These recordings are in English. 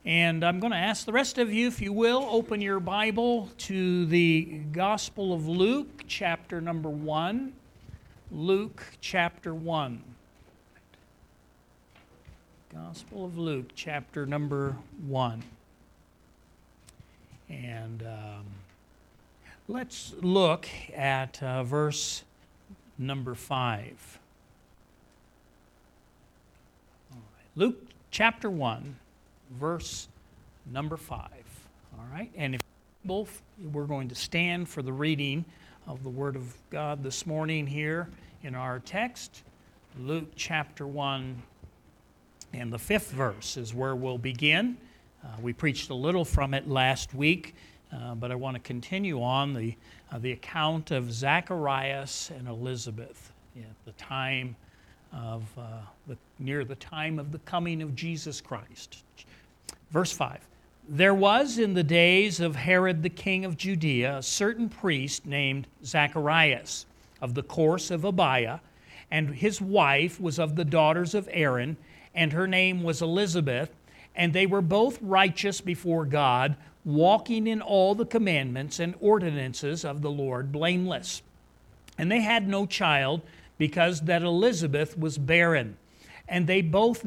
And I'm going to ask the rest of you, if you will, open your Bible to the Gospel of Luke, chapter number 1. Luke, chapter 1. Gospel of Luke, chapter number 1. And let's look at verse number 5. All right. Luke, chapter 1. Verse number 5. All right, and if both, we're going to stand for the reading of the Word of God this morning here in our text. Luke chapter 1 and the 5th verse is where we'll begin. We preached a little from it last week, but I want to continue on the account of Zacharias and Elizabeth at the time of near the time of the coming of Jesus Christ. Verse 5, there was in the days of Herod the king of Judea a certain priest named Zacharias of the course of Abiah, and his wife was of the daughters of Aaron, and her name was Elizabeth, and they were both righteous before God, walking in all the commandments and ordinances of the Lord blameless. And they had no child, because that Elizabeth was barren, and they both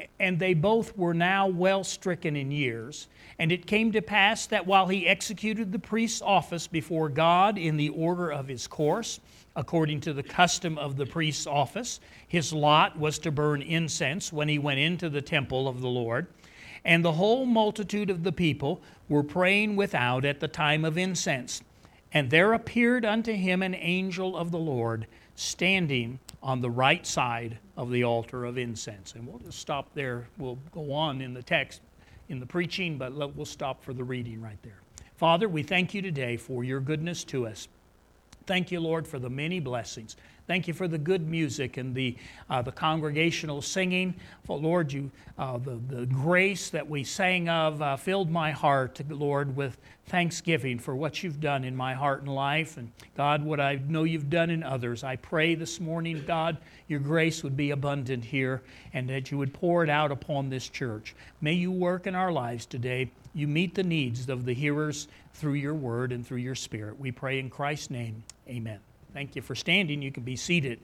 were now well stricken in years. And it came to pass that while he executed the priest's office before God in the order of his course, according to the custom of the priest's office, his lot was to burn incense when he went into the temple of the Lord. And the whole multitude of the people were praying without at the time of incense. And there appeared unto him an angel of the Lord, standing on the right side of the altar of incense. And we'll just stop there. We'll go on in the text, in the preaching, but we'll stop for the reading right there. Father, we thank you today for your goodness to us. Thank you, Lord, for the many blessings. Thank you for the good music and the congregational singing. For Lord, the grace that we sang of filled my heart, Lord, with thanksgiving for what you've done in my heart and life. And God, what I know you've done in others. I pray this morning, God, your grace would be abundant here and that you would pour it out upon this church. May you work in our lives today. You meet the needs of the hearers through your word and through your spirit. We pray in Christ's name. Amen. Thank you for standing. You can be seated.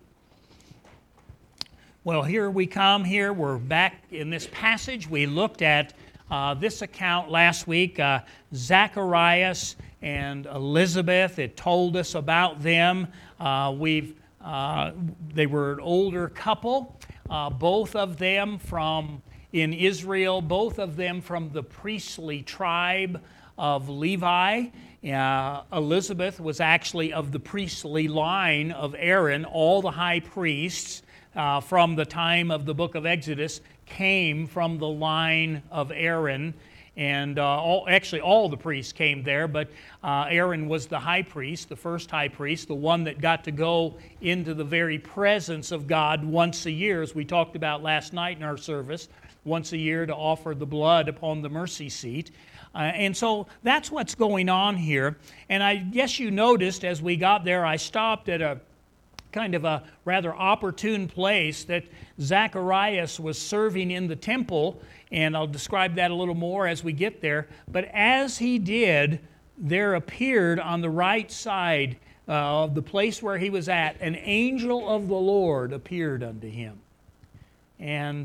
Well, here we come. Here we're back in this passage. We looked at this account last week, Zacharias and Elizabeth. It told us about them. They were an older couple, both of them in Israel, both of them from the priestly tribe of Levi. Elizabeth was actually of the priestly line of Aaron. All the high priests from the time of the book of Exodus came from the line of Aaron. And all the priests came there, but Aaron was the high priest, the first high priest, the one that got to go into the very presence of God once a year, as we talked about last night in our service, once a year to offer the blood upon the mercy seat. And so that's what's going on here. And I guess you noticed as we got there, I stopped at a kind of a rather opportune place that Zacharias was serving in the temple, and I'll describe that a little more as we get there. But as he did, there appeared on the right side of the place where he was at, an angel of the Lord appeared unto him. And,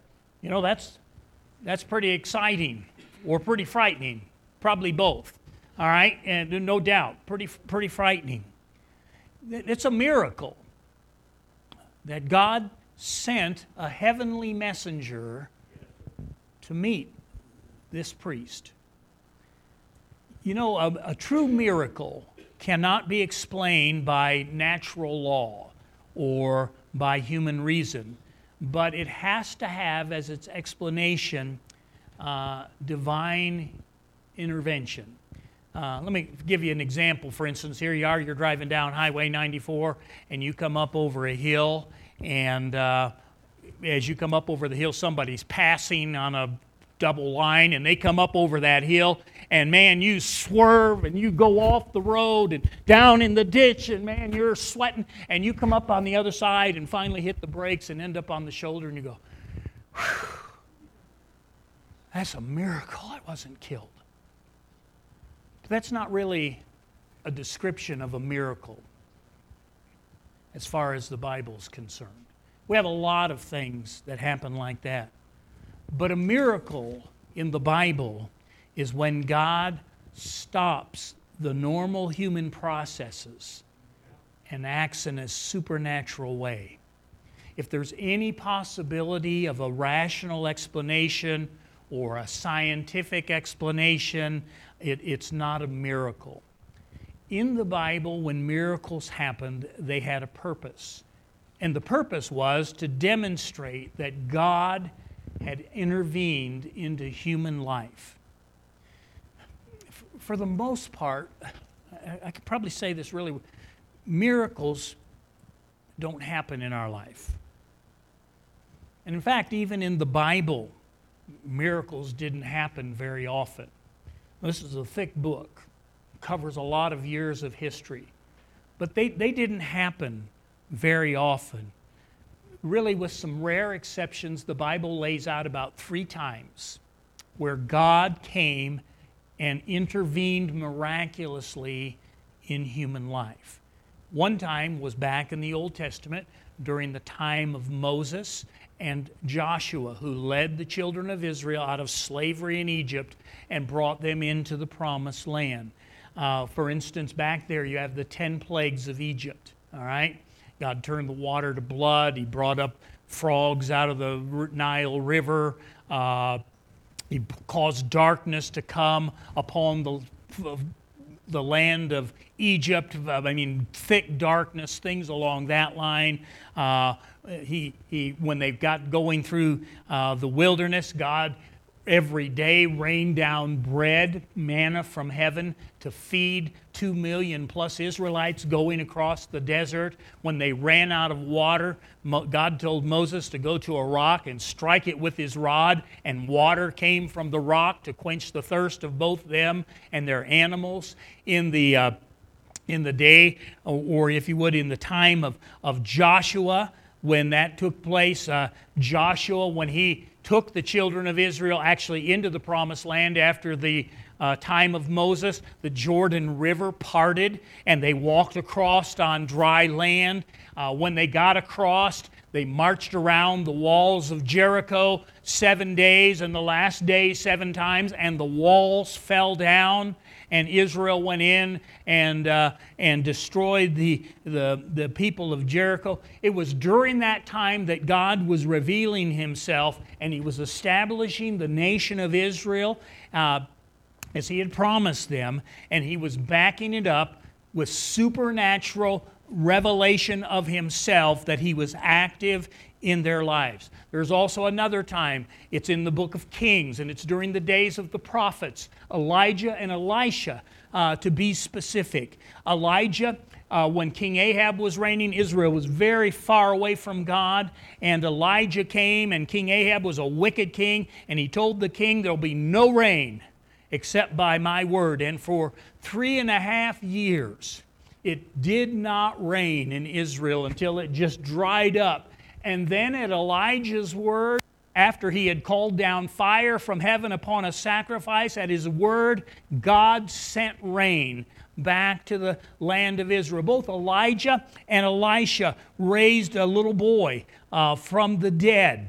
that's pretty exciting. Or pretty frightening, probably both, all right? And no doubt, pretty frightening. It's a miracle that God sent a heavenly messenger to meet this priest. You know, a true miracle cannot be explained by natural law or by human reason, but it has to have as its explanation divine intervention. Let me give you an example. For instance, here you are, you're driving down Highway 94, and you come up over a hill, and as you come up over the hill, somebody's passing on a double line, and they come up over that hill, and man, you swerve, and you go off the road, and down in the ditch, and man, you're sweating, and you come up on the other side, and finally hit the brakes, and end up on the shoulder, and you go, whew. That's a miracle I wasn't killed. But that's not really a description of a miracle as far as the Bible's concerned. We have a lot of things that happen like that. But a miracle in the Bible is when God stops the normal human processes and acts in a supernatural way. If there's any possibility of a rational explanation or a scientific explanation, it's not a miracle. In the Bible, when miracles happened, they had a purpose. And the purpose was to demonstrate that God had intervened into human life. For the most part, I could probably say this really, miracles don't happen in our life. And in fact, even in the Bible, miracles didn't happen very often. This is a thick book, covers a lot of years of history. But they didn't happen very often. Really, with some rare exceptions, the Bible lays out about 3 times where God came and intervened miraculously in human life. One time was back in the Old Testament during the time of Moses and Joshua, who led the children of Israel out of slavery in Egypt and brought them into the Promised Land. For instance, back there you have the 10 plagues of Egypt, all right? God turned the water to blood. He brought up frogs out of the Nile River. He caused darkness to come upon the land of Egypt. Thick darkness, things along that line. When they got going through the wilderness, God every day rained down bread, manna from heaven to feed 2 million plus Israelites going across the desert. When they ran out of water, God told Moses to go to a rock and strike it with his rod, and water came from the rock to quench the thirst of both them and their animals. In the day, or if you would, in the time of Joshua, when that took place, Joshua, when he took the children of Israel actually into the Promised Land after the time of Moses, the Jordan River parted and they walked across on dry land. When they got across, they marched around the walls of Jericho 7 days, and the last day 7 times, and the walls fell down. And Israel went in and destroyed the people of Jericho. It was during that time that God was revealing Himself, and He was establishing the nation of Israel as He had promised them, and He was backing it up with supernatural revelation of Himself, that He was active in their lives. There's also another time, it's in the book of Kings, and it's during the days of the prophets, Elijah and Elisha, to be specific. Elijah, when King Ahab was reigning, Israel was very far away from God, and Elijah came, and King Ahab was a wicked king, and he told the king, there'll be no rain except by my word. And for 3.5 years, it did not rain in Israel until it just dried up. And then at Elijah's word, after he had called down fire from heaven upon a sacrifice, at his word, God sent rain back to the land of Israel. Both Elijah and Elisha raised a little boy from the dead.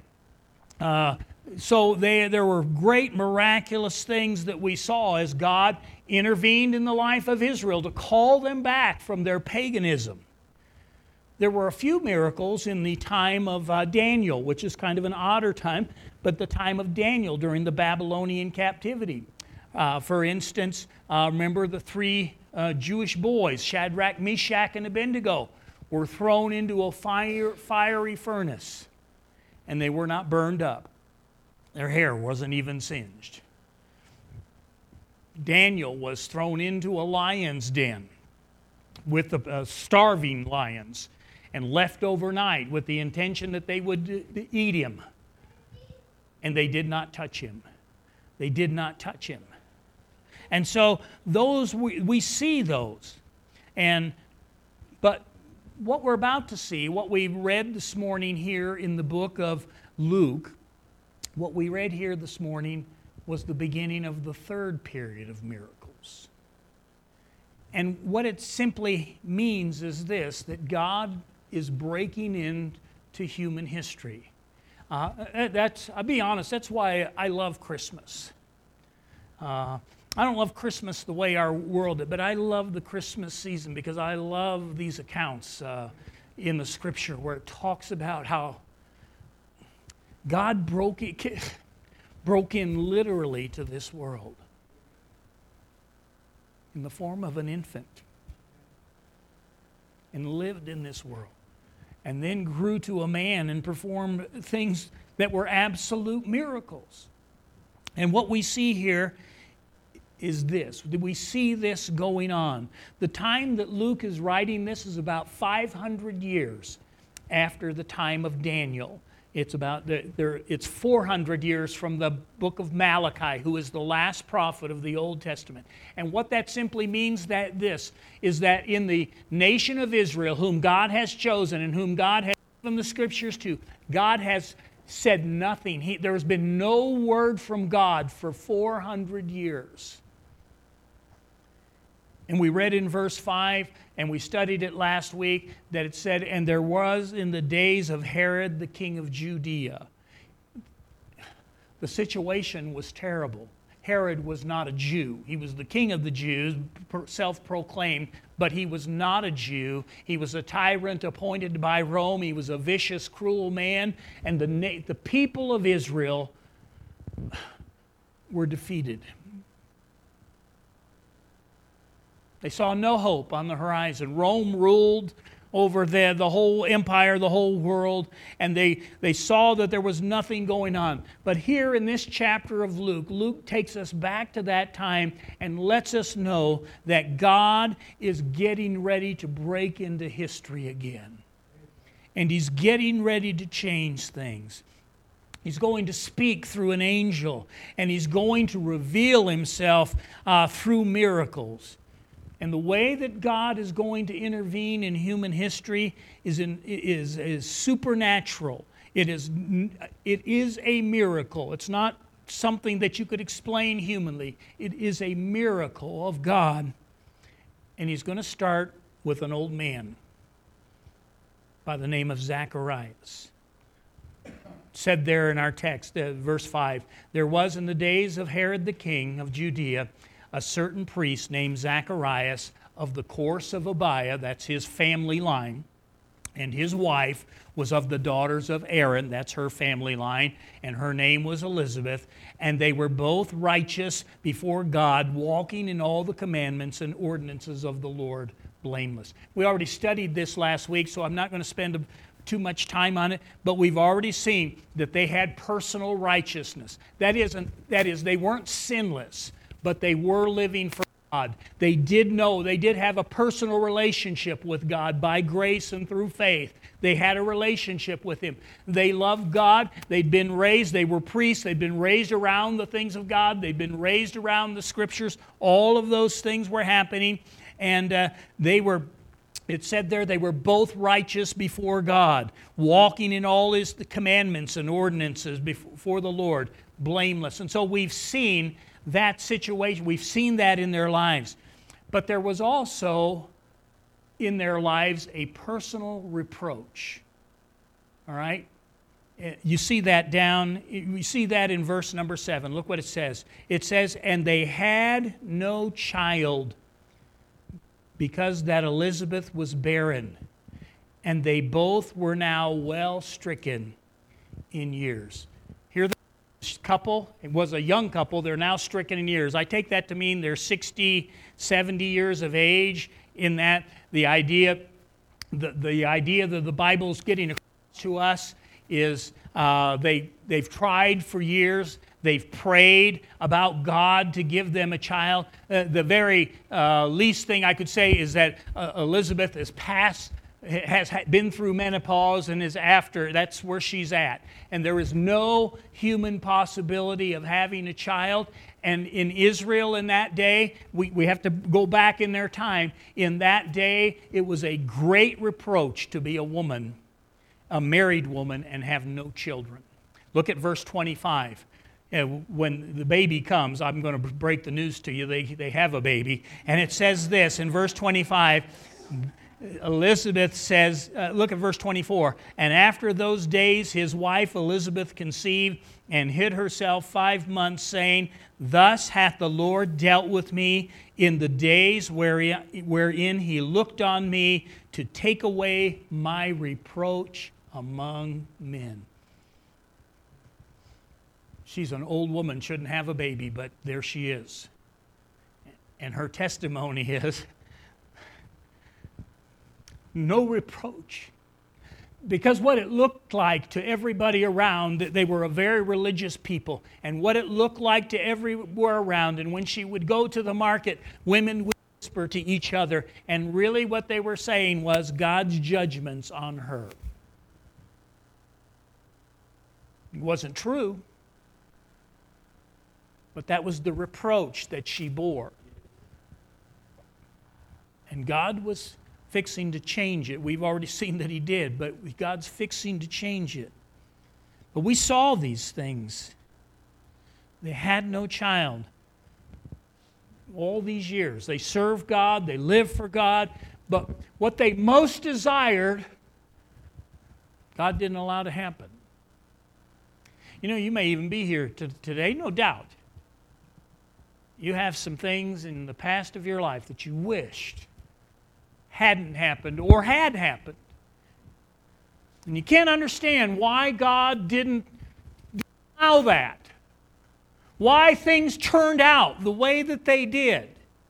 So there were great miraculous things that we saw as God intervened in the life of Israel to call them back from their paganism. There were a few miracles in the time of Daniel, which is kind of an odder time, but the time of Daniel during the Babylonian captivity. For instance, remember the 3 Jewish boys, Shadrach, Meshach, and Abednego, were thrown into a fiery furnace, and they were not burned up. Their hair wasn't even singed. Daniel was thrown into a lion's den with the starving lions and left overnight with the intention that they would eat him. And they did not touch him. They did not touch him. And so those we see those. But what we're about to see, what we read this morning here in the book of Luke, what we read here this morning was the beginning of the third period of miracles. And what it simply means is this, that God is breaking into human history. I'll be honest, that's why I love Christmas. I don't love Christmas the way our world did, but I love the Christmas season because I love these accounts in the Scripture where it talks about how God broke in literally to this world in the form of an infant and lived in this world and then grew to a man and performed things that were absolute miracles. And what we see here is this. We see this going on. The time that Luke is writing this is about 500 years after the time of Daniel. It's 400 years from the book of Malachi, who is the last prophet of the Old Testament. And what that simply means is that in the nation of Israel, whom God has chosen and whom God has given the Scriptures to, God has said nothing. There has been no word from God for 400 years. And we read in verse 5, and we studied it last week, that it said, "And there was in the days of Herod the king of Judea." The situation was terrible. Herod was not a Jew. He was the king of the Jews, self-proclaimed, but he was not a Jew. He was a tyrant appointed by Rome. He was a vicious, cruel man. And the people of Israel were defeated. They saw no hope on the horizon. Rome ruled over the whole empire, the whole world, and they saw that there was nothing going on. But here in this chapter of Luke, Luke takes us back to that time and lets us know that God is getting ready to break into history again. And He's getting ready to change things. He's going to speak through an angel, and He's going to reveal Himself through miracles. And the way that God is going to intervene in human history is supernatural. It is a miracle. It's not something that you could explain humanly. It is a miracle of God. And He's going to start with an old man by the name of Zacharias. Said there in our text, verse 5, "There was in the days of Herod the king of Judea a certain priest named Zacharias of the course of Abiah," that's his family line, "and his wife was of the daughters of Aaron," that's her family line, "and her name was Elizabeth, and they were both righteous before God, walking in all the commandments and ordinances of the Lord, blameless." We already studied this last week, so I'm not going to spend too much time on it, but we've already seen that they had personal righteousness. That is, they weren't sinless, but they were living for God. They did have a personal relationship with God by grace and through faith. They had a relationship with Him. They loved God. They'd been raised. They were priests. They'd been raised around the things of God. They'd been raised around the Scriptures. All of those things were happening. And it said there, they were both righteous before God, walking in all His commandments and ordinances before the Lord, blameless. And so we've seen that situation. We've seen that in their lives. But there was also in their lives a personal reproach. All right? You see that in verse number 7. Look what it says. It says, "And they had no child because that Elizabeth was barren, and they both were now well stricken in years." Here couple, it was a young couple, they're now stricken in years. I take that to mean they're 60, 70 years of age, in that the idea that the Bible's getting across to us is they've tried for years, they've prayed about God to give them a child. The very least thing I could say is that Elizabeth has been through menopause and that's where she's at. And there is no human possibility of having a child. And in Israel in that day, we have to go back in their time. In that day, it was a great reproach to be a woman, a married woman, and have no children. Look at verse 25. when the baby comes, I'm going to break the news to you, they have a baby. And it says this in verse 25, Elizabeth says, look at verse 24, and after those days his wife Elizabeth conceived and hid herself 5 months, saying, Thus hath the Lord dealt with me in the days wherein he looked on me to take away my reproach among men. She's an old woman, shouldn't have a baby, but there she is. And her testimony is, no reproach. Because what it looked like to everybody around, they were a very religious people. And what it looked like to everywhere around, and when she would go to the market, women would whisper to each other. And really what they were saying was God's judgments on her. It wasn't true. But that was the reproach that she bore. And God was fixing to change it. We've already seen that he did, but God's fixing to change it. But we saw these things. They had no child. All these years, they served God, they lived for God, but what they most desired, God didn't allow to happen. You know, you may even be here today, no doubt. You have some things in the past of your life that you wished hadn't happened or had happened. And you can't understand why God didn't allow that. Why things turned out the way that they did.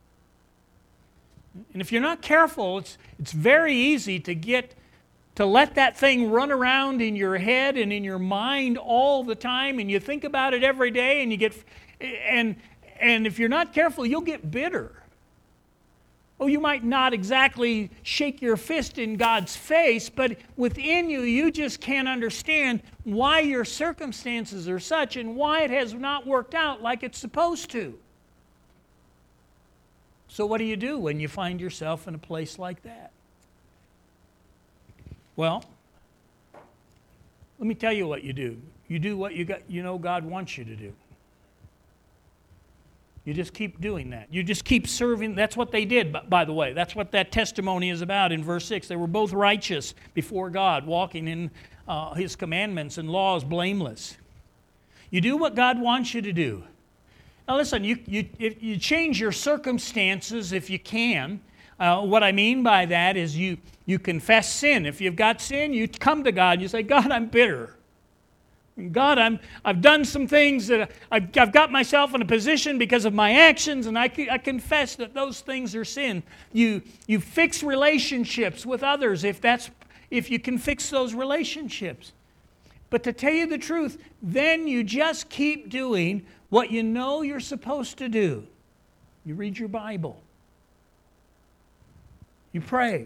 And if you're not careful, it's very easy to let that thing run around in your head and in your mind all the time, and you think about it every day, and and if you're not careful, you'll get bitter. Oh, you might not exactly shake your fist in God's face, but within you, you just can't understand why your circumstances are such and why it has not worked out like it's supposed to. So what do you do when you find yourself in a place like that? Well, let me tell you what you do. You do what you know God wants you to do. You just keep doing that. You just keep serving. That's what they did, by the way. That's what that testimony is about in verse 6. They were both righteous before God, walking in His commandments and laws blameless. You do what God wants you to do. Now listen, you change your circumstances if you can. What I mean by that is you confess sin. If you've got sin, you come to God and you say, God, I'm bitter. God, I've done some things that I've got myself in a position because of my actions, and I confess that those things are sin. You fix relationships with others if you can fix those relationships. But to tell you the truth, then you just keep doing what you know you're supposed to do. You read your Bible. You pray.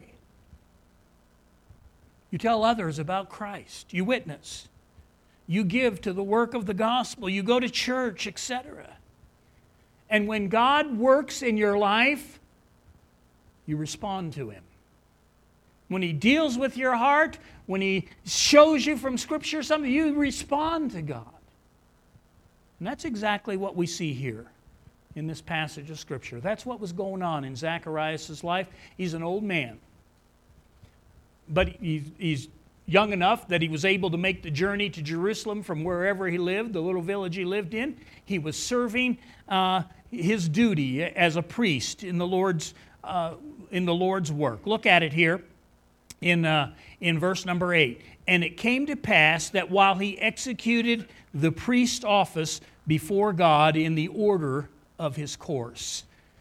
You tell others about Christ. You witness. You give to the work of the gospel. You go to church, etc. And when God works in your life, you respond to Him. When He deals with your heart, when He shows you from Scripture something, you respond to God. And that's exactly what we see here in this passage of Scripture. That's what was going on in Zacharias' life. He's an old man. But he's young enough that he was able to make the journey to Jerusalem from wherever he lived, the little village he lived in. He was serving his duty as a priest in the Lord's work. Look at it here in verse number 8. And it came to pass that while he executed the priest office before God in the order of his course,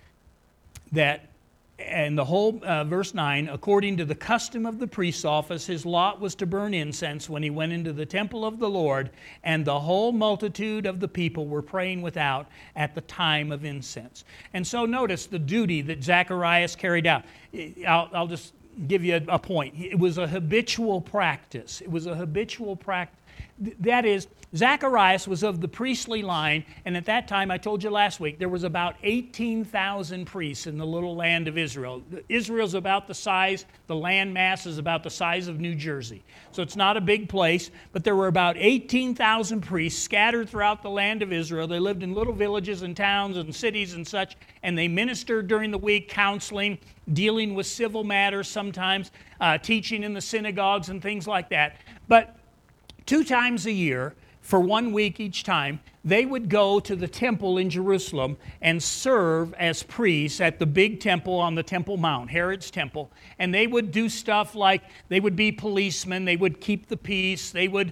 and the whole, verse 9, according to the custom of the priest's office, his lot was to burn incense when he went into the temple of the Lord, and the whole multitude of the people were praying without at the time of incense. And so notice the duty that Zacharias carried out. I'll just give you a point. It was a habitual practice. It was a habitual That is, Zacharias was of the priestly line, and at that time, I told you last week, there was about 18,000 priests in the little land of Israel. Israel's about the size, the land mass is about the size of New Jersey. So it's not a big place, but there were about 18,000 priests scattered throughout the land of Israel. They lived in little villages and towns and cities and such, and they ministered during the week, counseling, dealing with civil matters sometimes, teaching in the synagogues and things like that. But 2 times a year, for 1 week each time, they would go to the temple in Jerusalem and serve as priests at the big temple on the Temple Mount, Herod's temple. And they would do stuff like they would be policemen, they would keep the peace, they would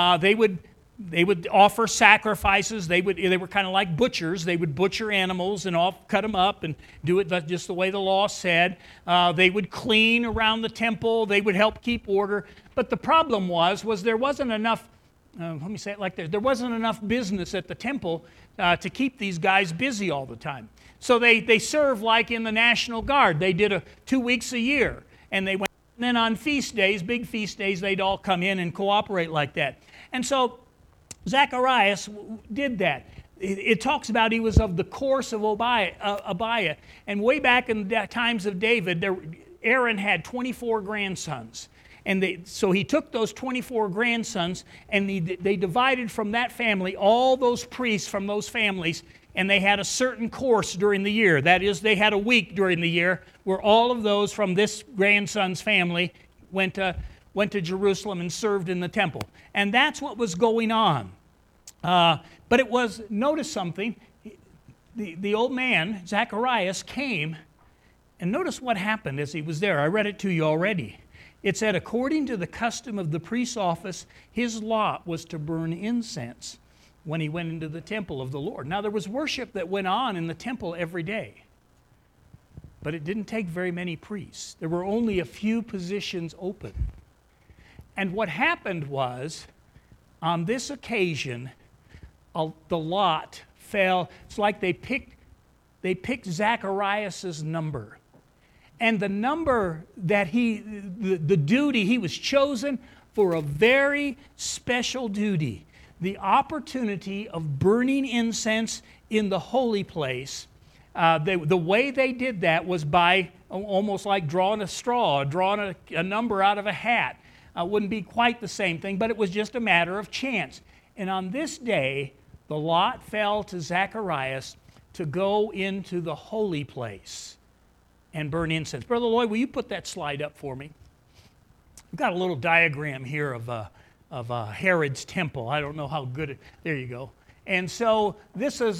offer sacrifices. They were kind of like butchers. They would butcher animals and cut them up and do it just the way the law said. They would clean around the temple. They would help keep order. But the problem was there wasn't enough. Let me say it like this. There wasn't enough business at the temple to keep these guys busy all the time. So they served like in the National Guard. They did 2 weeks a year. And they went. And then on feast days, big feast days, they'd all come in and cooperate like that. And so Zacharias did that. It talks about he was of the course of Abiah. And way back in the times of David, Aaron had 24 grandsons. And so he took those 24 grandsons and they divided from that family all those priests from those families, and they had a certain course during the year. That is, they had a week during the year where all of those from this grandson's family went to Jerusalem and served in the temple. And that's what was going on. But it was, notice something, the old man, Zacharias, came, and notice what happened as he was there. I read it to you already. It said, according to the custom of the priest's office, his lot was to burn incense when he went into the temple of the Lord. Now, there was worship that went on in the temple every day, but it didn't take very many priests. There were only a few positions open. And what happened was, on this occasion, the lot fell. It's like they picked Zacharias' number. And the number that the duty, he was chosen for a very special duty. The opportunity of burning incense in the holy place. The way they did that was by almost like drawing a straw, drawing a number out of a hat. Wouldn't be quite the same thing, but it was just a matter of chance. And on this day, the lot fell to Zacharias to go into the holy place and burn incense. Brother Lloyd, will you put that slide up for me? I've got a little diagram here of Herod's temple. I don't know how good there you go. And so this is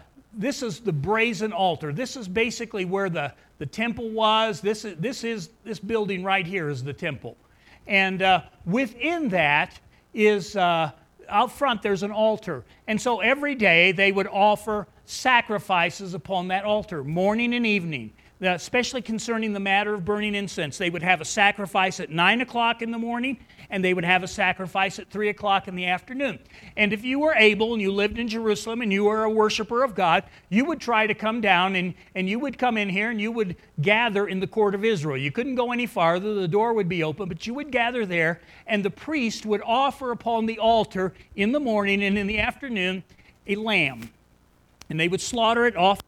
the brazen altar. This is basically where the temple was. This building right here is the temple. And within that is, out front there's an altar. And so every day they would offer sacrifices upon that altar, morning and evening. Especially concerning the matter of burning incense. They would have a sacrifice at 9 o'clock in the morning, and they would have a sacrifice at 3 o'clock in the afternoon. And if you were able, and you lived in Jerusalem, and you were a worshiper of God, you would try to come down, and you would come in here, and you would gather in the court of Israel. You couldn't go any farther. The door would be open, but you would gather there, and the priest would offer upon the altar in the morning and in the afternoon a lamb. And they would slaughter it off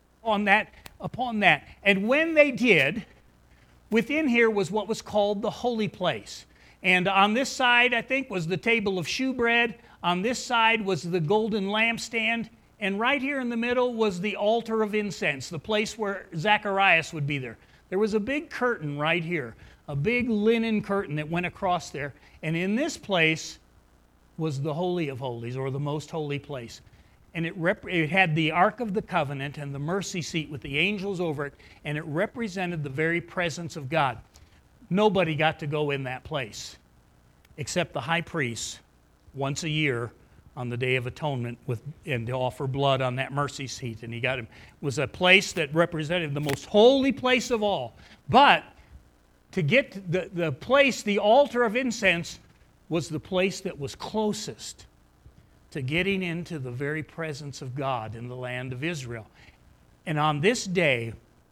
upon that. And when they did, within here was what was called the holy place. And on this side, I think, was the table of shewbread. On this side was the golden lampstand. And right here in the middle was the altar of incense, the place where Zacharias would be there. There was a big curtain right here, a big linen curtain that went across there. And in this place was the Holy of Holies, or the most holy place. And it had the Ark of the Covenant and the mercy seat with the angels over it, and it represented the very presence of God. Nobody got to go in that place except the high priest once a year on the Day of Atonement and to offer blood on that mercy seat. And it was a place that represented the most holy place of all. But to get to the place, the altar of incense, was the place that was closest to getting into the very presence of God in the land of Israel. And on this day,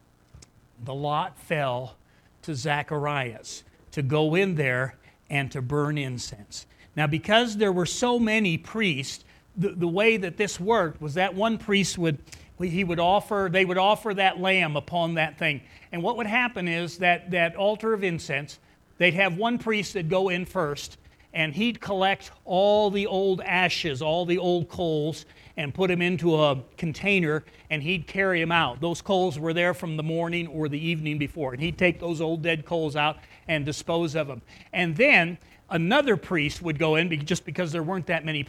the lot fell to Zacharias to go in there and to burn incense. Now, because there were so many priests, the way that this worked was that one priest they would offer that lamb upon that thing. And what would happen is that altar of incense, they'd have one priest that'd go in first, and he'd collect all the old ashes, all the old coals, and put them into a container, and he'd carry them out. Those coals were there from the morning or the evening before, and he'd take those old dead coals out and dispose of them. And then another priest would go in, just because there weren't that many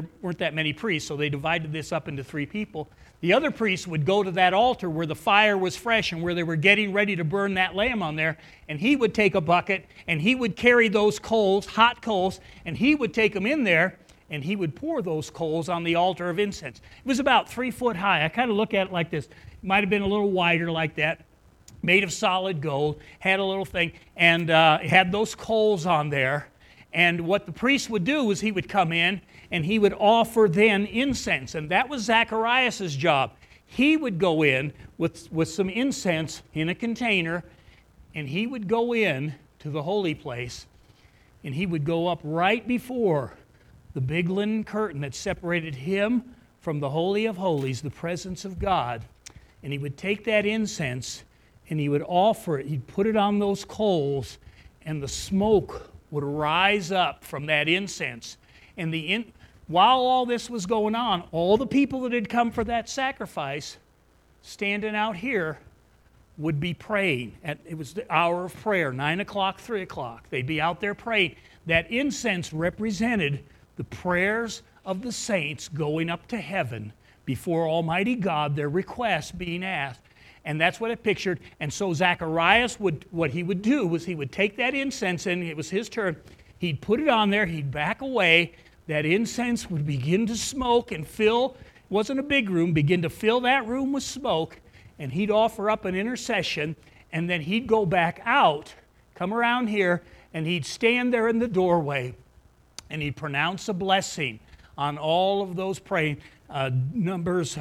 priests, so they divided this up into 3 people. The other priest would go to that altar where the fire was fresh and where they were getting ready to burn that lamb on there, and he would take a bucket, and he would carry those coals, hot coals, and he would take them in there, and he would pour those coals on the altar of incense. It was about 3 foot high. I kind of look at it like this. It might have been a little wider like that, made of solid gold, had a little thing, and had those coals on there. And what the priest would do is he would come in and he would offer then incense. And that was Zacharias' job. He would go in with some incense in a container, and he would go in to the holy place, and he would go up right before the big linen curtain that separated him from the Holy of Holies, the presence of God. And he would take that incense and he would offer it. He'd put it on those coals, and the smoke would rise up from that incense. And while all this was going on, all the people that had come for that sacrifice, standing out here, would be praying. It was the hour of prayer, 9 o'clock, 3 o'clock. They'd be out there praying. That incense represented the prayers of the saints going up to heaven before Almighty God, their requests being asked. And that's what it pictured. And so Zacharias what he would do was he would take that incense, and it was his turn. He'd put it on there, he'd back away. That incense would begin to smoke and fill, it wasn't a big room, begin to fill that room with smoke. And he'd offer up an intercession, and then he'd go back out, come around here, and he'd stand there in the doorway, and he'd pronounce a blessing on all of those praying. Numbers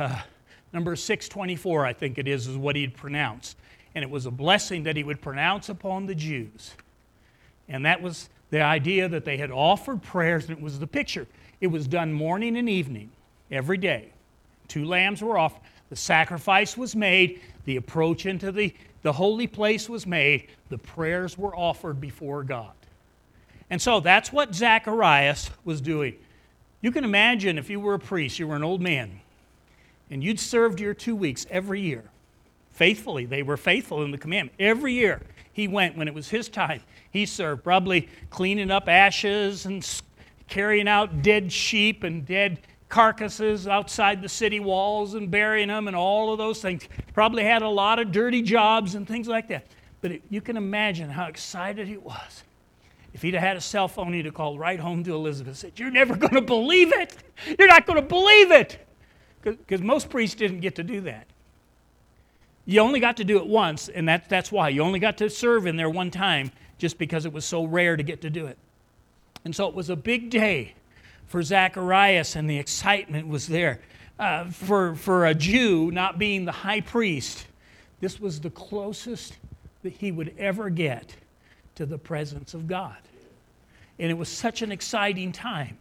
6:24, I think it is what he'd pronounce. And it was a blessing that he would pronounce upon the Jews. And that was the idea that they had offered prayers, and it was the picture. It was done morning and evening, every day. 2 lambs were offered. The sacrifice was made. The approach into the holy place was made. The prayers were offered before God. And so that's what Zacharias was doing. You can imagine if you were a priest, you were an old man, and you'd served your 2 weeks every year. Faithfully, they were faithful in the commandment. Every year he went when it was his time. He served, probably cleaning up ashes and carrying out dead sheep and dead carcasses outside the city walls and burying them and all of those things. Probably had a lot of dirty jobs and things like that. But you can imagine how excited he was. If he'd have had a cell phone, he'd have called right home to Elizabeth and said, "You're never going to believe it. You're not going to believe it." Because most priests didn't get to do that. You only got to do it once, and that's why. You only got to serve in there one time, just because it was so rare to get to do it. And so it was a big day for Zacharias, and the excitement was there. For a Jew, not being the high priest, this was the closest that he would ever get to the presence of God. And it was such an exciting time.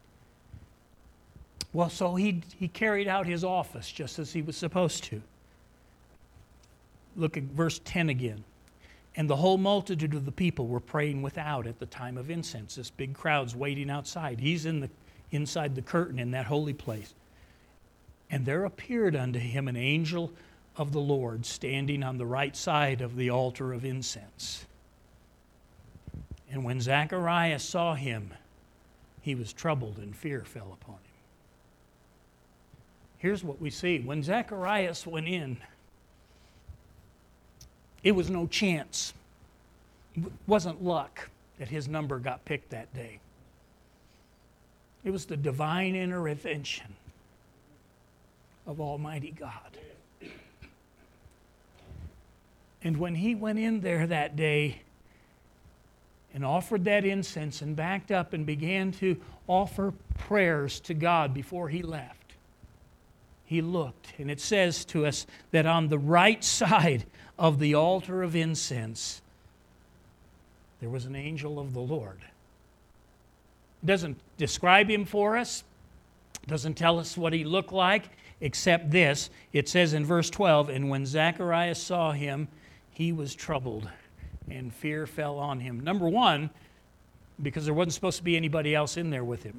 Well, so he carried out his office just as he was supposed to. Look at verse 10 again. And the whole multitude of the people were praying without at the time of incense. This big crowd's waiting outside. He's inside the curtain in that holy place. And there appeared unto him an angel of the Lord standing on the right side of the altar of incense. And when Zacharias saw him, he was troubled, and fear fell upon him. Here's what we see. When Zacharias went in, it was no chance. It wasn't luck that his number got picked that day. It was the divine intervention of Almighty God. And when he went in there that day and offered that incense and backed up and began to offer prayers to God before he left, he looked, and it says to us that on the right side of the altar of incense, there was an angel of the Lord. doesn't describe him for us, doesn't tell us what he looked like, except this. It says in verse 12, and when Zacharias saw him, he was troubled, and fear fell on him. Number one, because there wasn't supposed to be anybody else in there with him.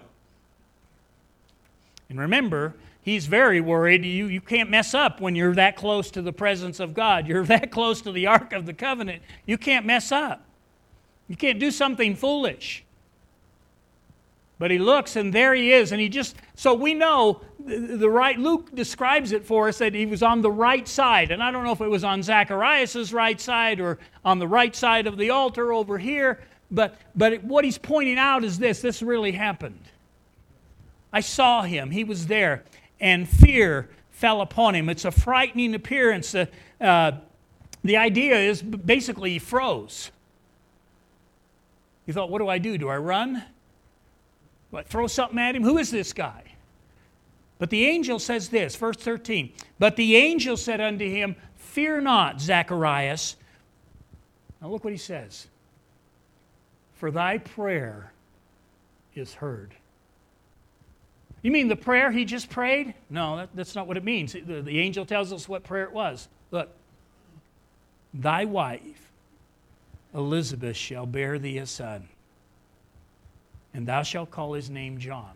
And remember, he's very worried. You can't mess up when you're that close to the presence of God. You're that close to the Ark of the Covenant. You can't mess up. You can't do something foolish. But he looks, and there he is. And so we know the right, Luke describes it for us that he was on the right side. And I don't know if it was on Zacharias' right side or on the right side of the altar over here. But what he's pointing out is this really happened. I saw him. He was there. And fear fell upon him. It's a frightening appearance. The idea is basically he froze. He thought, what do I do? Do I run? What, throw something at him? Who is this guy? But the angel says this, verse 13. But the angel said unto him, fear not, Zacharias. Now look what he says. For thy prayer is heard. You mean the prayer he just prayed? No, that's not what it means. The angel tells us what prayer it was. Look. Thy wife, Elizabeth, shall bear thee a son, and thou shalt call his name John.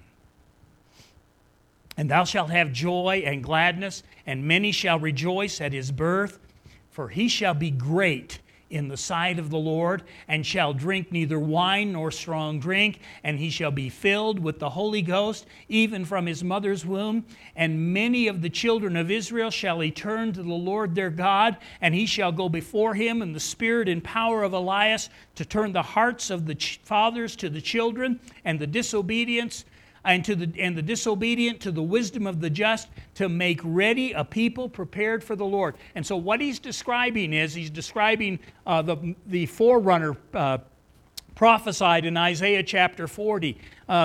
And thou shalt have joy and gladness, and many shall rejoice at his birth, for he shall be great in the sight of the Lord, and shall drink neither wine nor strong drink, and he shall be filled with the Holy Ghost, even from his mother's womb. And many of the children of Israel shall he turn to the Lord their God, and he shall go before him in the spirit and power of Elias, to turn the hearts of the fathers to the children, and the disobedient to the wisdom of the just, to make ready a people prepared for the Lord. And so what he's describing is, he's describing the forerunner prophesied in Isaiah chapter 40.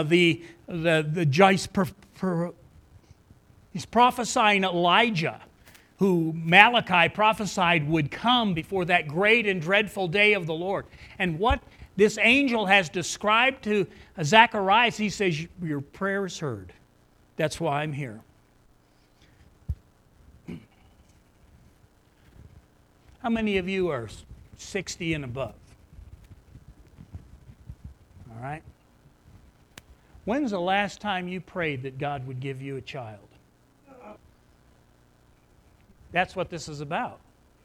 He's prophesying Elijah, who Malachi prophesied would come before that great and dreadful day of the Lord. And what this angel has described to Zacharias, he says, your prayer is heard. That's why I'm here. How many of you are 60 and above? All right. When's the last time you prayed that God would give you a child? That's what this is about.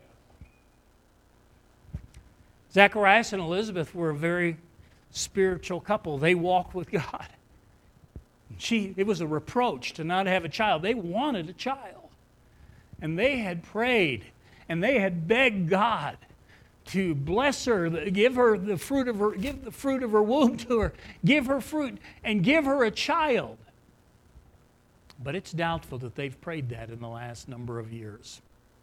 Zacharias and Elizabeth were a very spiritual couple. They walked with God. It was a reproach to not have a child. They wanted a child. And they had prayed, and they had begged God to bless her, give the fruit of her womb to her, give her fruit, and give her a child. But it's doubtful that they've prayed that in the last number of years.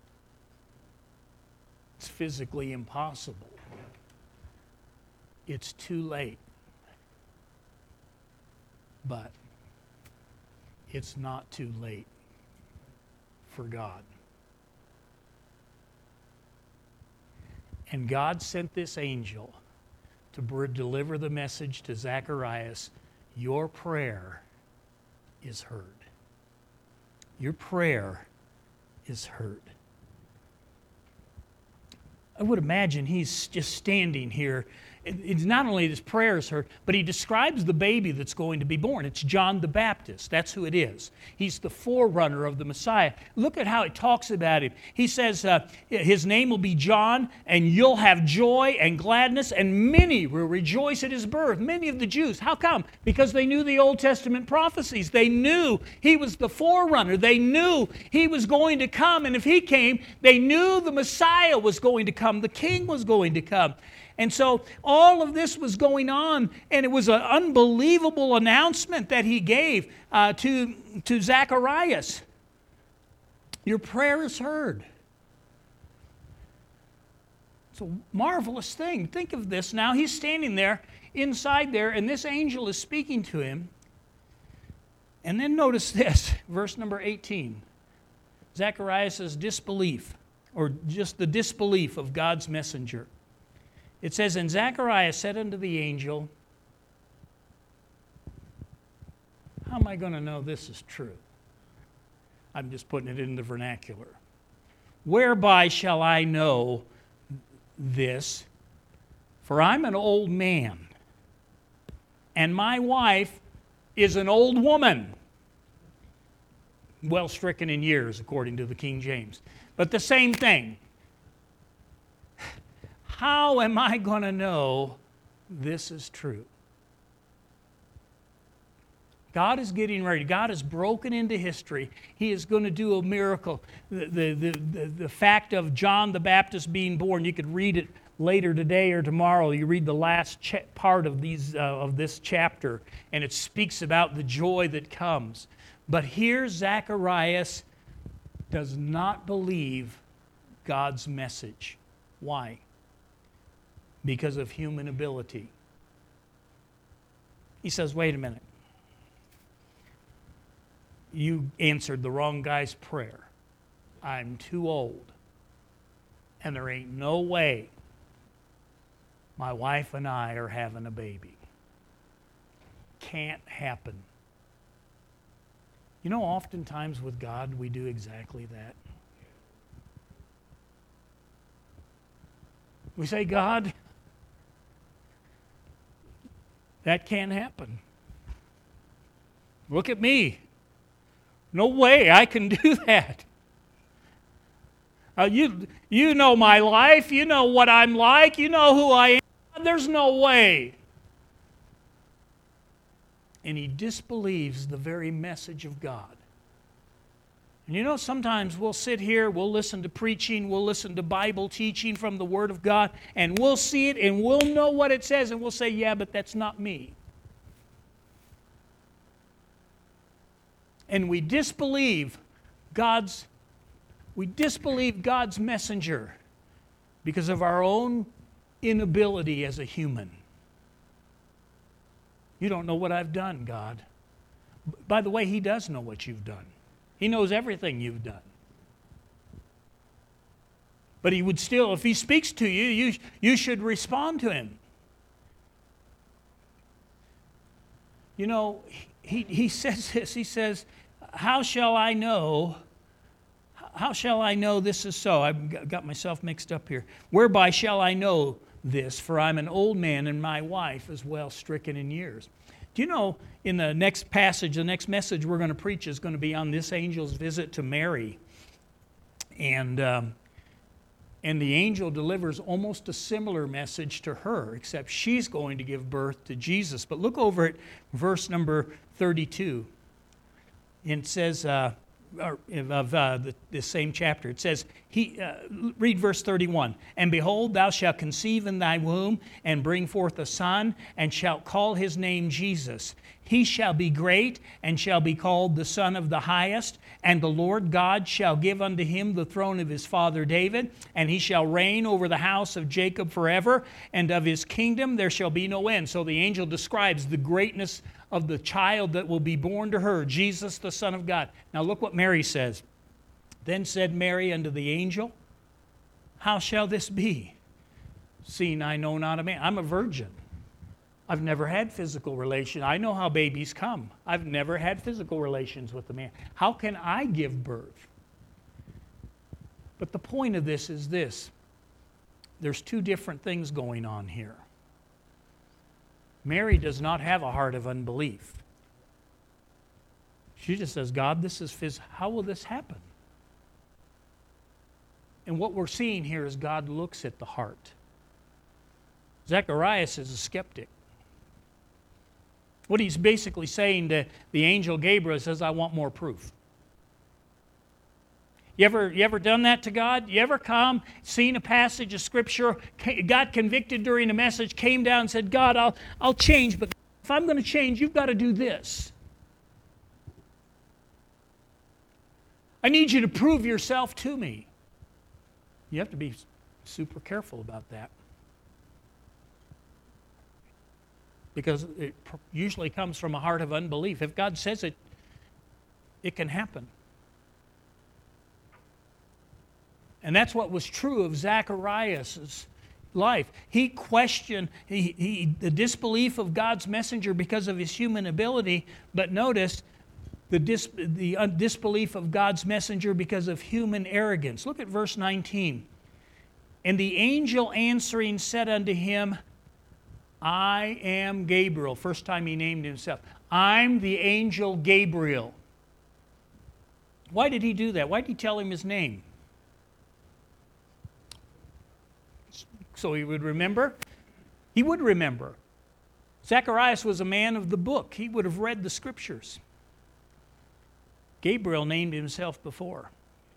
It's physically impossible. It's too late. But it's not too late for God. And God sent this angel to deliver the message to Zacharias, your prayer is heard. Your prayer is heard. I would imagine he's just standing here. It's not only his prayer is heard, but he describes the baby that's going to be born. It's John the Baptist. That's who it is. He's the forerunner of the Messiah. Look at how it talks about him. He says his name will be John, and you'll have joy and gladness, and many will rejoice at his birth. Many of the Jews. How come? Because they knew the Old Testament prophecies. They knew he was the forerunner. They knew he was going to come, and if he came, they knew the Messiah was going to come. The King was going to come. And so all of this was going on, and it was an unbelievable announcement that he gave to Zacharias. Your prayer is heard. It's a marvelous thing. Think of this now. He's standing there, inside there, and this angel is speaking to him. And then notice this, verse number 18. Zacharias' disbelief, or just the disbelief of God's messenger. It says, and Zacharias said unto the angel, I going to know this is true? I'm just putting it in the vernacular. Whereby shall I know this? For I'm an old man, and my wife is an old woman, well stricken in years, according to the King James. But the same thing. How am I going to know this is true? God is getting ready. God has broken into history. He is going to do a miracle. The fact of John the Baptist being born, you could read it later today or tomorrow. You read the last part of this chapter, and it speaks about the joy that comes. But here Zacharias does not believe God's message. Why? Because of human ability. He says, wait a minute. You answered the wrong guy's prayer. I'm too old. And there ain't no way my wife and I are having a baby. Can't happen. You know, oftentimes with God, we do exactly that. We say, God, that can't happen. Look at me. No way I can do that. You know my life. You know what I'm like. You know who I am. There's no way. And he disbelieves the very message of God. And you know, sometimes we'll sit here, we'll listen to preaching, we'll listen to Bible teaching from the Word of God, and we'll see it and we'll know what it says, and we'll say, yeah, but that's not me. And we disbelieve God's messenger because of our own inability as a human. You don't know what I've done, God. By the way, He does know what you've done. He knows everything you've done. But He would still, if He speaks to you, you should respond to Him. You know, he says this, he says, how shall I know this is so? I've got myself mixed up here. Whereby shall I know this? For I'm an old man and my wife is well stricken in years. Do you know, in the next passage, the next message we're going to preach is going to be on this angel's visit to Mary. And the angel delivers almost a similar message to her, except she's going to give birth to Jesus. But look over at verse number 32. And it says, the same chapter, it says, read verse 31. And behold, thou shalt conceive in thy womb, and bring forth a son, and shalt call his name Jesus. He shall be great, and shall be called the Son of the Highest. And the Lord God shall give unto him the throne of his father David, and he shall reign over the house of Jacob forever, and of his kingdom there shall be no end. So the angel describes the greatness of the child that will be born to her, Jesus, the Son of God. Now look what Mary says. Then said Mary unto the angel, how shall this be, seeing I know not a man? I'm a virgin. I've never had physical relations. I know how babies come. I've never had physical relations with a man. How can I give birth? But the point of this is this. There's two different things going on here. Mary does not have a heart of unbelief. She just says, God, this is physical. How will this happen? And what we're seeing here is God looks at the heart. Zacharias is a skeptic. What he's basically saying to the angel Gabriel says, I want more proof. You ever done that to God? You ever come, seen a passage of Scripture, got convicted during a message, came down and said, God, I'll change, but if I'm going to change, you've got to do this. I need you to prove yourself to me. You have to be super careful about that. Because it usually comes from a heart of unbelief. If God says it, it can happen. And that's what was true of Zacharias' life. He questioned the disbelief of God's messenger because of his human ability, but notice the disbelief of God's messenger because of human arrogance. Look at verse 19. And the angel answering said unto him, I am Gabriel. First time he named himself. I'm the angel Gabriel. Why did he do that? Why did he tell him his name? So he would remember? He would remember. Zacharias was a man of the book. He would have read the scriptures. Gabriel named himself before.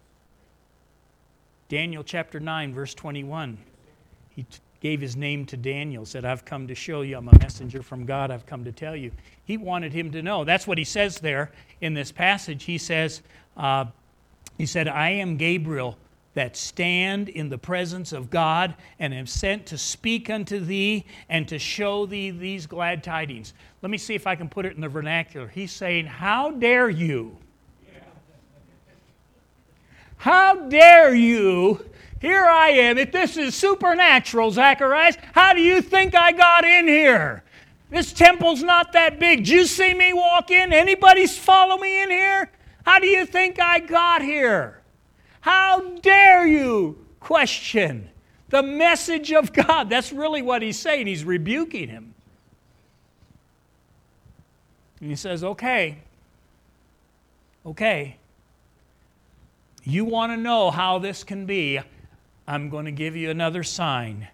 Daniel chapter 9, verse 21. He gave his name to Daniel, said, I've come to show you, I'm a messenger from God, I've come to tell you. He wanted him to know. That's what he says there in this passage. He says, I am Gabriel, that stand in the presence of God, and am sent to speak unto thee and to show thee these glad tidings. Let me see if I can put it in the vernacular. He's saying, how dare you? How dare you? Here I am. If this is supernatural, Zacharias, how do you think I got in here? This temple's not that big. Did you see me walk in? Anybody follow me in here? How do you think I got here? How dare you question the message of God? That's really what he's saying. He's rebuking him. And he says, okay, you want to know how this can be, I'm going to give you another sign.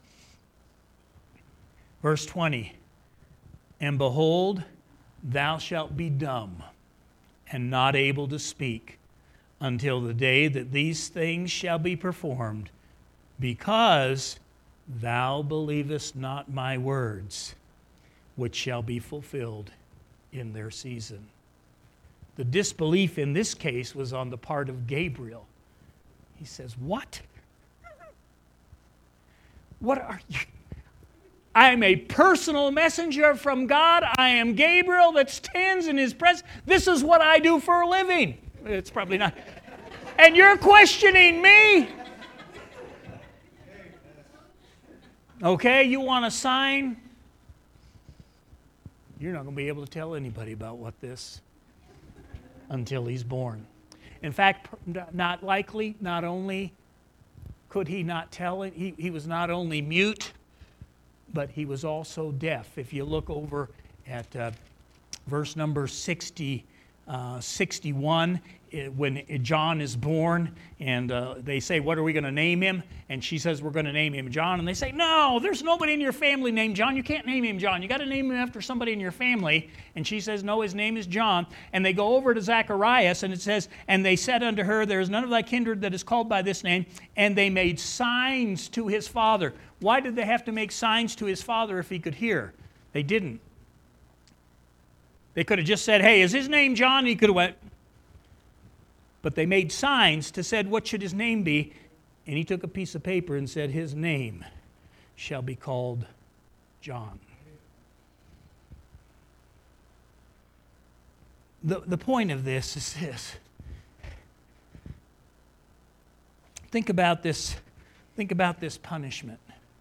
Verse 20, and behold, thou shalt be dumb and not able to speak until the day that these things shall be performed, because thou believest not my words, which shall be fulfilled in their season. The disbelief in this case was on the part of Gabriel. He says, what? What are you? I am a personal messenger from God. I am Gabriel that stands in his presence. This is what I do for a living. It's probably not. And you're questioning me? Okay, you want a sign? You're not going to be able to tell anybody about what this until he's born. In fact, not likely, not only could he not tell it, he was not only mute, but he was also deaf. If you look over at verse number 61, when John is born, and they say, what are we going to name him? And she says, we're going to name him John. And they say, no, there's nobody in your family named John. You can't name him John. You got to name him after somebody in your family. And she says, no, his name is John. And they go over to Zacharias, and it says, and they said unto her, there is none of thy kindred that is called by this name. And they made signs to his father. Why did they have to make signs to his father if he could hear? They didn't. They could have just said, hey, is his name John? He could have went. But they made signs to said, what should his name be? And he took a piece of paper and said, his name shall be called John. The point of this is this. Think about this punishment.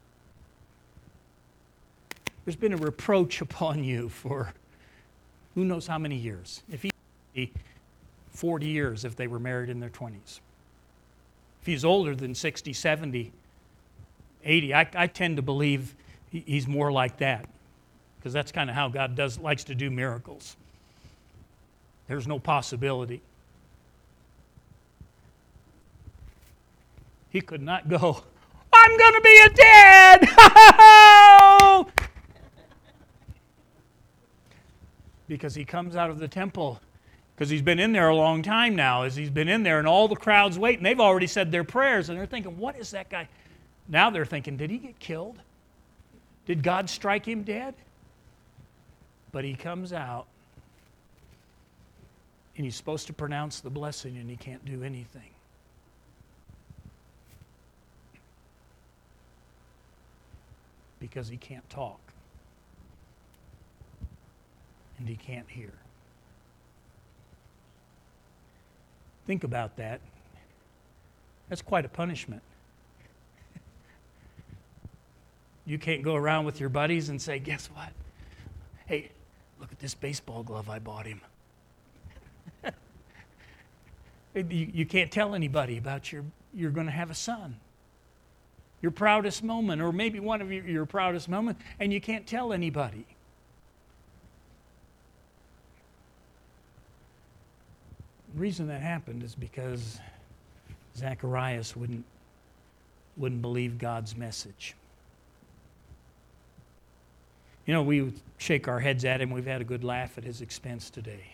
There's been a reproach upon you for who knows how many years. If he 40 years if they were married in their 20s. If he's older than 60, 70, 80, I tend to believe he's more like that, because that's kind of how God likes to do miracles. There's no possibility. He could not go, I'm going to be a dad! Because he comes out of the temple, because he's been in there a long time now, as he's been in there, and all the crowd's waiting. They've already said their prayers, and they're thinking, what is that guy? Now they're thinking, did he get killed? Did God strike him dead? But he comes out, and he's supposed to pronounce the blessing, and he can't do anything. Because he can't talk. And he can't hear. Think about that. That's quite a punishment. You can't go around with your buddies and say, guess what? Hey, look at this baseball glove I bought him. You can't tell anybody about you're going to have a son. Your proudest moment, or maybe one of your proudest moments, and you can't tell anybody. The reason that happened is because Zacharias wouldn't believe God's message. You know, we would shake our heads at him. We've had a good laugh at his expense today.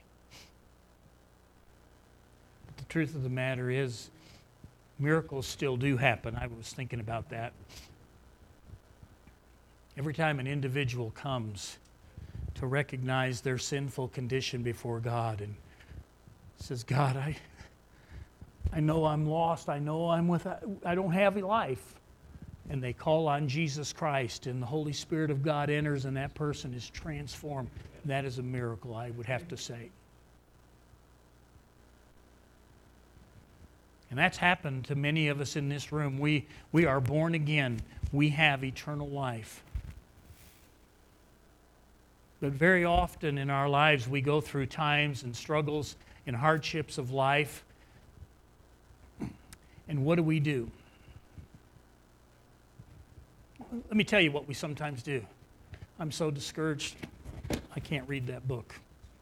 But the truth of the matter is, miracles still do happen. I was thinking about that. Every time an individual comes to recognize their sinful condition before God and says, God, I know I'm lost. I know I don't have a life. And they call on Jesus Christ, and the Holy Spirit of God enters, and that person is transformed. That is a miracle, I would have to say. And that's happened to many of us in this room. We are born again. We have eternal life. But very often in our lives, we go through times and struggles and hardships of life. And what do? Let me tell you what we sometimes do. I'm so discouraged, I can't read that book.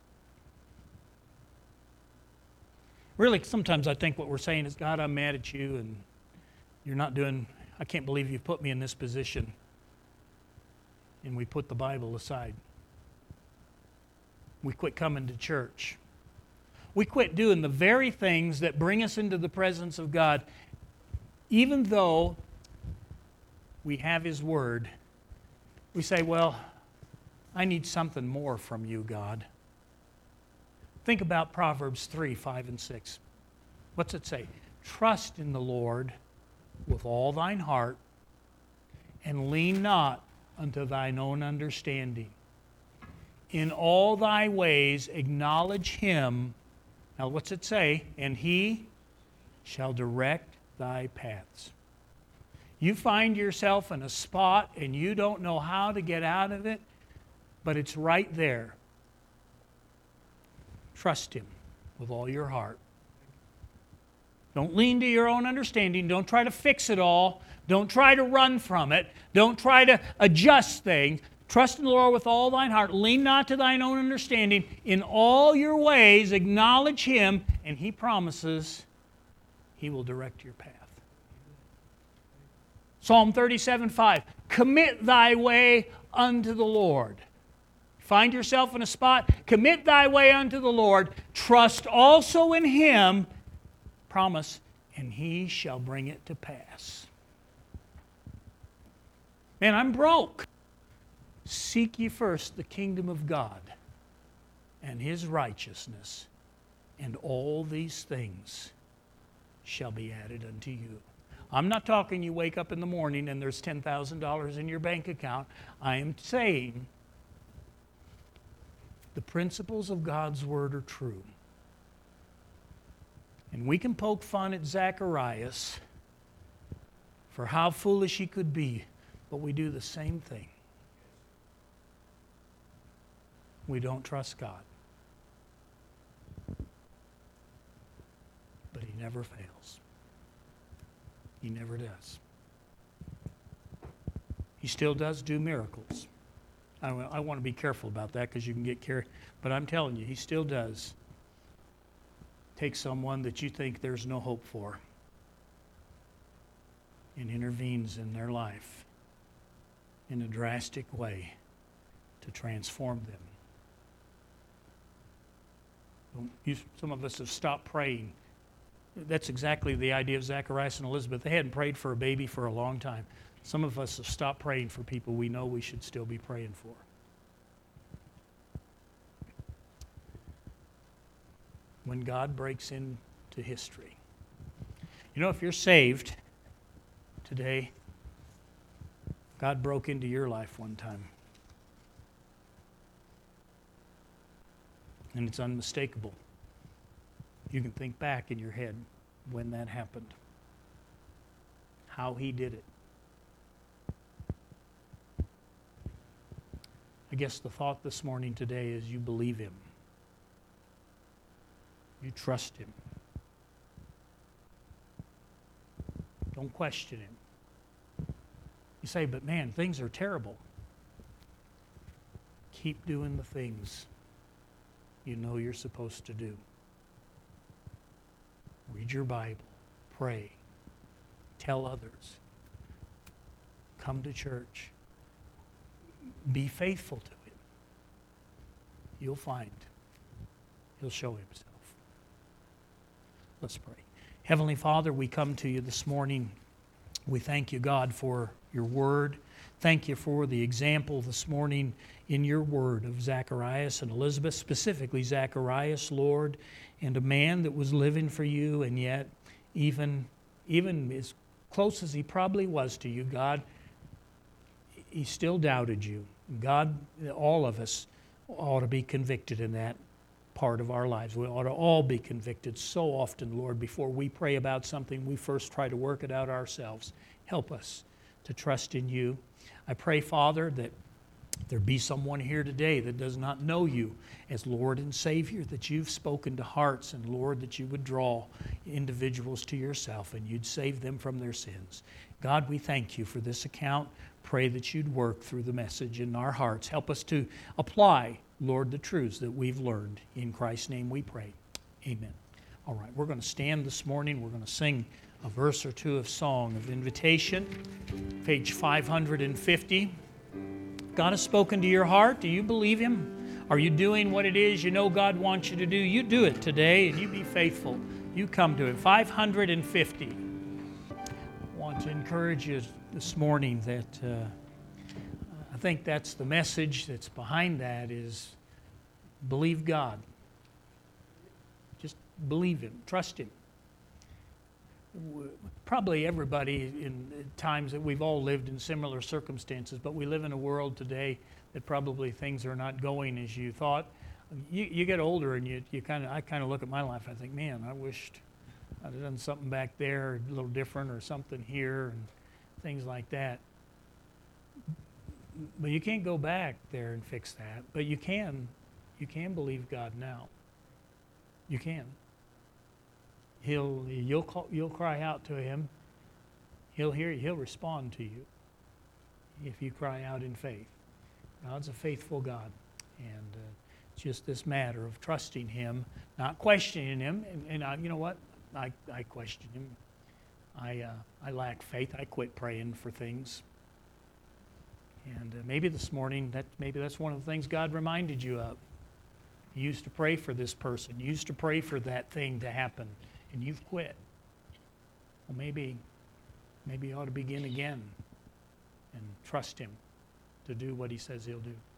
Really, sometimes I think what we're saying is, God, I'm mad at you, and you're not doing, I can't believe you've put me in this position. And we put the Bible aside. We quit coming to church. We quit doing the very things that bring us into the presence of God, even though we have His Word. We say, well, I need something more from you, God. Think about Proverbs 3, 5, and 6. What's it say? Trust in the Lord with all thine heart, and lean not unto thine own understanding. In all thy ways acknowledge Him. Now what's it say? And He shall direct thy paths. You find yourself in a spot and you don't know how to get out of it, but it's right there. Trust Him with all your heart. Don't lean to your own understanding. Don't try to fix it all. Don't try to run from it. Don't try to adjust things. Trust in the Lord with all thine heart. Lean not to thine own understanding. In all your ways acknowledge Him, and He promises He will direct your path. Psalm 37:5. Commit thy way unto the Lord. Find yourself in a spot, commit thy way unto the Lord. Trust also in Him, promise, and He shall bring it to pass. Man, I'm broke. Seek ye first the kingdom of God and His righteousness, and all these things shall be added unto you. I'm not talking you wake up in the morning and there's $10,000 in your bank account. I am saying the principles of God's Word are true. And we can poke fun at Zacharias for how foolish he could be, but we do the same thing. We don't trust God. But He never fails. He never does. He still does do miracles. I want to be careful about that because you can get carried. But I'm telling you, He still does take someone that you think there's no hope for and intervenes in their life in a drastic way to transform them. Some of us have stopped praying. That's exactly the idea of Zacharias and Elizabeth. They hadn't prayed for a baby for a long time. Some of us have stopped praying for people we know we should still be praying for. When God breaks into history. You know, if you're saved today, God broke into your life one time. And it's unmistakable. You can think back in your head when that happened. How He did it. I guess the thought this morning today is you believe Him. You trust Him. Don't question Him. You say, but man, things are terrible. Keep doing the things you know you're supposed to do. Read your Bible. Pray. Tell others. Come to church. Be faithful to Him. You'll find He'll show Himself. Let's pray. Heavenly Father, we come to you this morning. We thank you, God, for your word. Thank you for the example this morning in your word of Zacharias and Elizabeth, specifically Zacharias, Lord, and a man that was living for you, and yet even as close as he probably was to you, God, he still doubted you. God, all of us ought to be convicted in that part of our lives. We ought to all be convicted so often, Lord. Before we pray about something, we first try to work it out ourselves. Help us to trust in you. I pray, Father, that there be someone here today that does not know you as Lord and Savior, that you've spoken to hearts, and Lord, that you would draw individuals to yourself and you'd save them from their sins. God, we thank you for this account. Pray that you'd work through the message in our hearts. Help us to apply, Lord, the truths that we've learned. In Christ's name we pray. Amen. All right, we're going to stand this morning. We're going to sing a verse or two of Song of Invitation, page 550. God has spoken to your heart. Do you believe Him? Are you doing what it is you know God wants you to do? You do it today, and you be faithful. You come to Him. 550. I want to encourage you this morning that I think that's the message that's behind that is believe God. Just believe Him. Trust Him. Probably everybody in times that we've all lived in similar circumstances, but we live in a world today that probably things are not going as you thought. You get older and I kind of look at my life. I think, man, I wished I'd have done something back there a little different, or something here, and things like that. But you can't go back there and fix that. But you can believe God now. You can. You'll cry out to Him. He'll hear you. He'll respond to you if you cry out in faith. God's a faithful God, and it's just this matter of trusting Him, not questioning Him. And you know what? I question Him. I lack faith. I quit praying for things. And maybe this morning, that's one of the things God reminded you of. You used to pray for this person. You used to pray for that thing to happen, and you've quit. Well, maybe you ought to begin again and trust Him to do what He says He'll do.